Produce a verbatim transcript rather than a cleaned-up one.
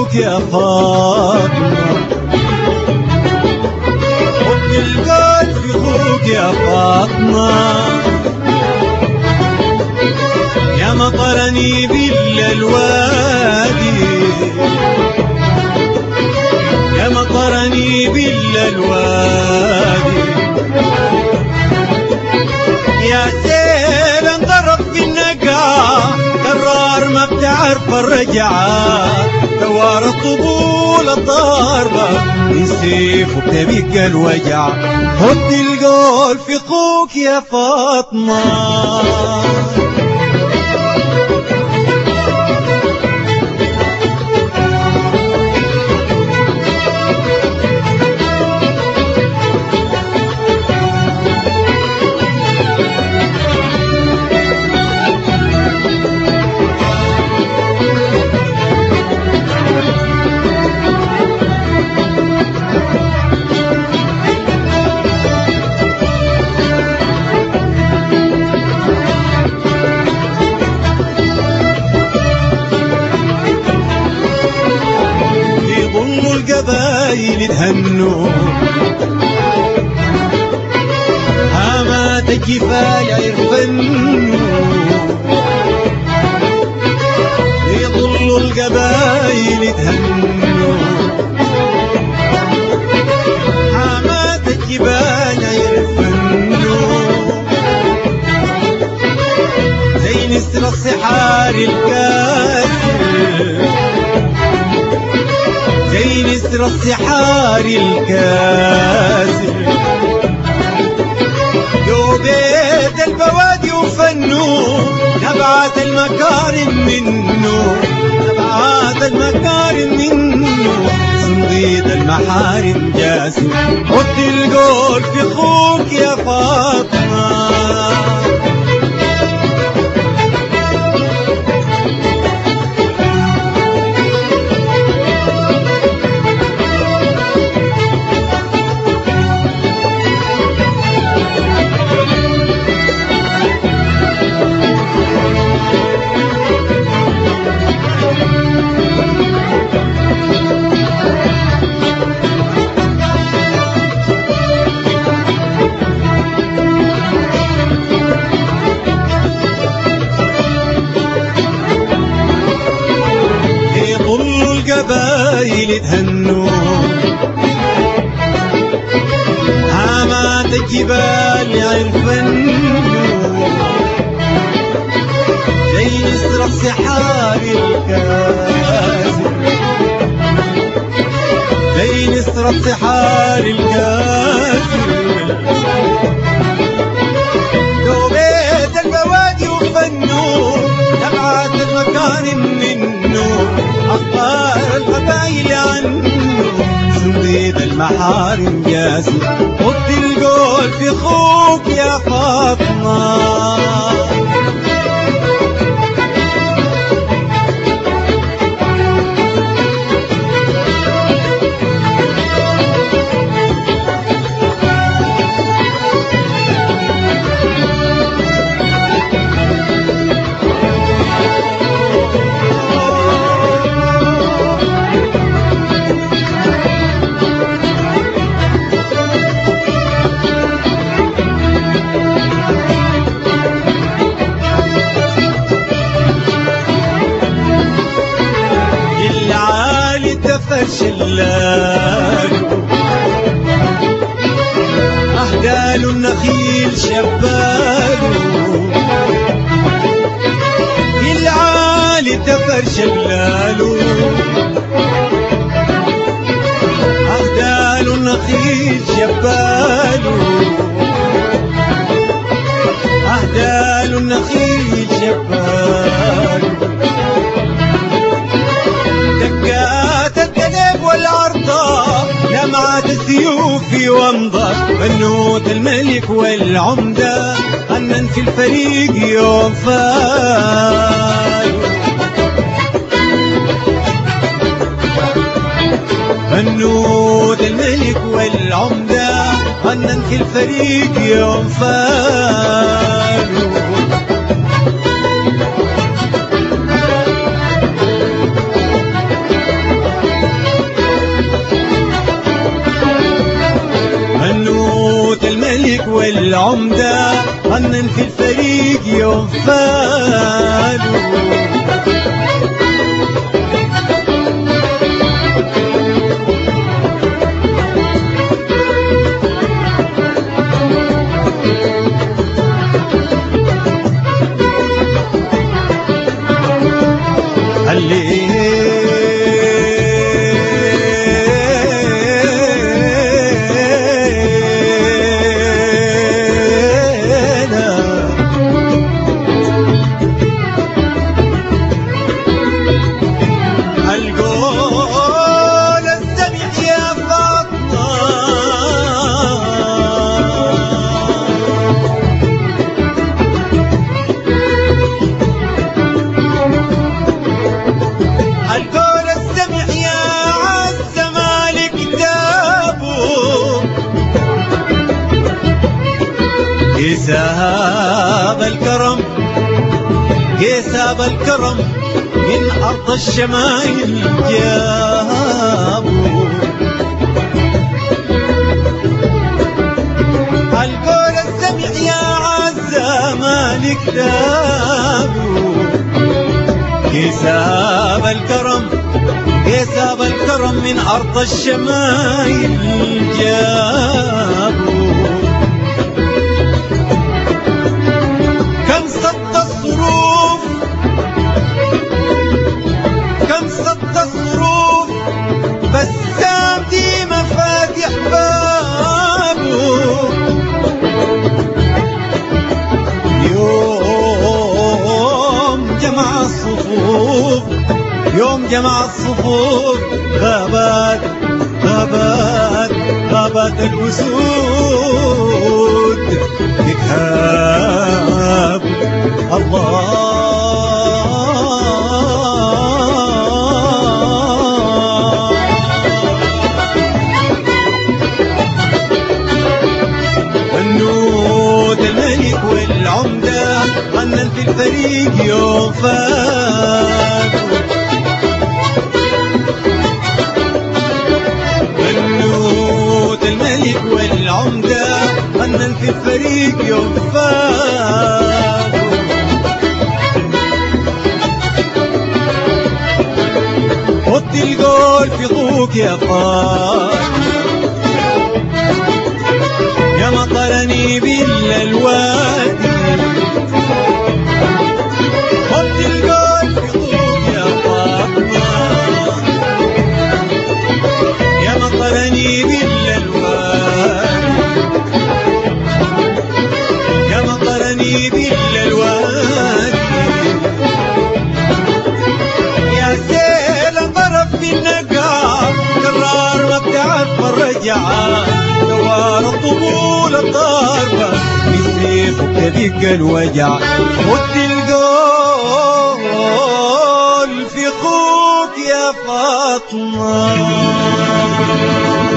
اخوك يا فاطمة، حب القلب في اخوك يا فاطمة، يا مطرني بلا الوادي، يا مطرني بلا الوادي، يا سيل انضرب في النقع قرار ما بتعرف الرجعة، دوار الطبول الضاربة من سيفك تبقى الوجع، خد القول في اخوك يا فاطمة. القبايل تهنوا هامات الجفاية يرفنوا، يظلوا القبايل تهنوا هامات الجباية يرفنوا، زي نسر الصحار الكاسر، زي نسر الصحار الكاسر، جودة البوادي وفنه نبعات المكارم منه، نبعات المكارم منه، صنديد المحارم جاسم، حط القول في اخوك يا فاطمة. القبايل تهنوا هامات الجبال يعرفنوا، زي نسر الصحار الكاسر، زي نسر الصحار الكاسر، دوبيت البوادي وفنوا نبعات المكارم منه، أخبار القبايل عنه صنديد المحارم جاسم، خد القول في اخوك يا فاطمة. شلال أهدال النخيل شبال، العالي تفر شلال أهدال النخيل شبال، أهدال النخيل شبال، والعرضة لمعت السيوف وامضى، بنوت الملك والعمدة غنن في الفريق يوم فال، بنوت الملك والعمدة غنن في الفريق يوم فال. والعمدة غنن في الفريق يوم فالوا. قيساب الكرم قيساب الكرم من أرض الشمايل جابوا. القول السمع يا عزة مالك دابوا. قيساب الكرم قيساب الكرم من أرض الشمايل جابوا. كم صد الصروف كم صد الصروف بسام دي مفاتيح بابه. يوم جمع الصفوف يوم جمع الصفوف غابات غابات غابات الأسود تتهاب. الله النود الملك والعمدة غنن في الفريق يوم فاتوا. النود الملك والعمدة غنن في الفريق يوم فاتوا. حط القول في ضوك يا فار يا مطرني بالوادي. حط القول في ضوك يا فاطمة يا مطرني بالوادي يا مطرني بالوادي. يا سيل ضرب في النقاب كرار ما بتعرف الرجعة. دوار الطبول الضاربة بالسيف وكذيك الوجع. خد القول في خوك يا فاطمة.